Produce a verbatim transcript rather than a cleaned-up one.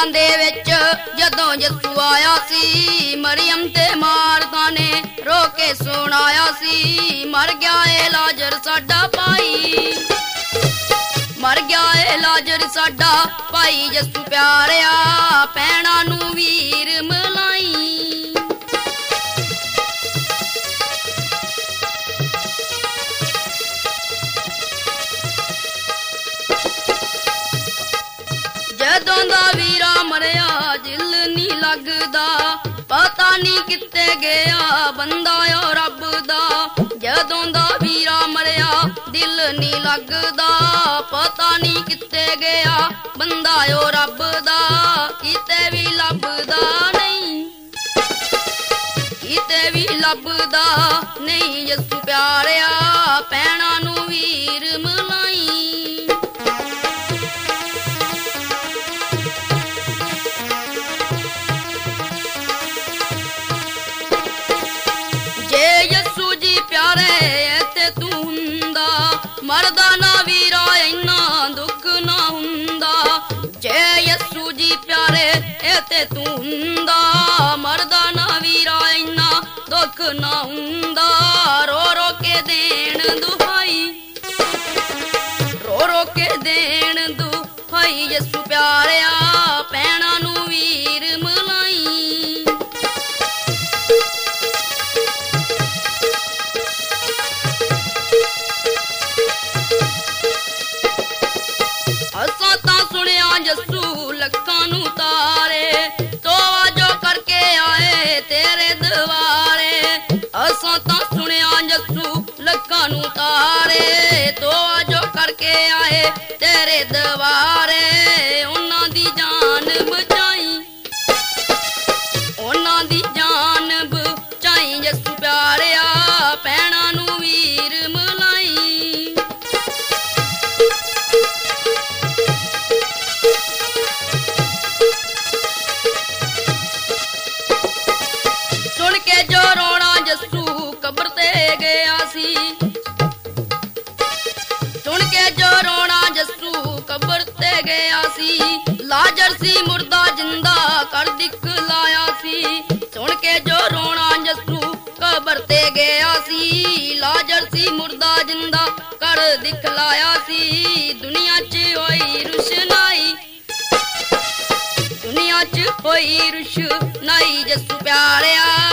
ਕਬਰਾਂ ਦੇ ਵਿੱਚ ਜਦੋਂ ਯਿਸੂ ਆਇਆ ਸੀ, ਮਰੀਅਮ ਤੇ ਮਾਰਥਾ ਨੇ ਰੋ ਕੇ ਸੁਣਾਇਆ ਸੀ, ਮਰ ਗਿਆ ਏ ਲਾਜ਼ਰ ਸਾਡਾ ਭਾਈ, ਮਰ ਗਿਆ ਏ ਲਾਜ਼ਰ ਸਾਡਾ ਭਾਈ। ਯਿਸੂ ਪਿਆਰਿਆ ਭੈਣਾਂ ਨੂੰ ਵੀਰ ਮਿਲਾਈ। ਜਦੋਂ ਦਾ ਵੀਰਾ ਮਰਿਆ ਦਿਲ ਨੀ ਲੱਗਦਾ, ਪਤਾ ਨੀ ਕਿੱਥੇ ਗਿਆ ਬੰਦਾ ਓ ਰੱਬ ਦਾ। ਜਦੋਂ ਦਾ ਵੀਰਾ ਮਰਿਆ ਦਿਲ ਨੀ ਲੱਗਦਾ, ਪਤਾ ਨੀ ਕਿੱਥੇ ਗਿਆ ਬੰਦਾ ਓ ਰੱਬ ਦਾ। ਕਿਤੇ ਵੀ ਲੱਭਦਾ ਨਹੀਂ, ਕਿਤੇ ਵੀ ਲੱਭਦਾ ਨਹੀਂ। ਯਿਸੂ ਪਿਆਰਿਆ ਭੈਣਾਂ ਨੂੰ ਵੀਰ ਮਿਲਾਈ। ਜੇ ਯਿਸੂ ਜੀ ਪਿਆਰੇ ਇੱਥੇ ਤੂੰ ਹੁੰਦਾ, ਮਰਦਾ ਨਾ ਵੀਰਾ ਇੰਨਾ ਦੁੱਖ ਨਾ ਹੁੰਦਾ। ਜੇ ਯਿਸੂ ਜੀ ਪਿਆਰੇ ਇੱਥੇ ਤੂੰ ਹੁੰਦਾ, ਮਰਦਾ ਨਾ ਵੀਰਾ ਇੰਨਾ ਦੁੱਖ ਨਾ ਹੁੰਦਾ। ਰੋ ਰੋ ਕੇ ਦੇਣ ਦੁਹਾਈ, ਰੋ ਰੋ ਕੇ ਦੇਣ ਦੁਹਾਈ। ਯਿਸੂ ਪਿਆਰਿਆ ਭੈਣਾਂ ਨੂੰ ਵੀਰ ਮਿਲਾਈ। ਅਸਾਂ ਤਾਂ ਸੁਣਿਆ ਯਿਸੂ ਲੱਖਾਂ ਨੂੰ ਤਾਰੇ, ਤੋਬਾ ਜੋ ਕਰਕੇ ਆਏ ਤੇਰੇ ਦੁਆਰੇ। ਅਸਾਂ ਤਾਂ ਸੁਣਿਆ ਯਿਸੂ ਲੱਖਾਂ ਨੂੰ ਤਾਰੇ, ਤੋਬਾ ਜੋ ਕਰਕੇ ਆਏ ਤੇਰੇ ਦੁਆਰੇ। ਉਹਨਾਂ ਦੀ ਜਾਨ ਬਚਾਈ, ਉਹਨਾਂ ਦੀ ਜਾਨ ਬਚਾਈ। ਯਿਸੂ ਪਿਆਰਿਆ ਭੈਣਾਂ ਨੂੰ ਵੀਰ ਮਿਲਾਈ। ਸੁਣ ਕੇ ਜੋ ਰੋਣਾ ਯਿਸੂ ਕਬਰ ਤੇ ਗਿਆ ਸੀ, ਸੁਣ ਕੇ ਜੋ ਰੋਣਾ ਯਿਸੂ ਕਬਰ ਤੇ ਗਿਆ ਸੀ। ਲਾਜ਼ਰ ਸੀ ਮੁਰਦਾ ਜਿੰਦਾ ਕਰ ਦਿਖਲਾਇਆ ਸੀ, ਸੁਣ ਕੇ ਜੋ ਰੋਣਾ ਯਿਸੂ ਕਬਰ ਤੇ ਗਿਆ ਸੀ। ਲਾਜ਼ਰ ਸੀ ਮੁਰਦਾ ਜਿੰਦਾ ਕਰ ਦਿਖਲਾਇਆ ਸੀ। ਦੁਨੀਆ 'ਚ ਹੋਈ ਰੁਸ਼ਨਾਈ, ਦੁਨੀਆ 'ਚ ਹੋਈ ਰੁਸ਼ਨਾਈ। ਯਿਸੂ ਪਿਆਰਿਆ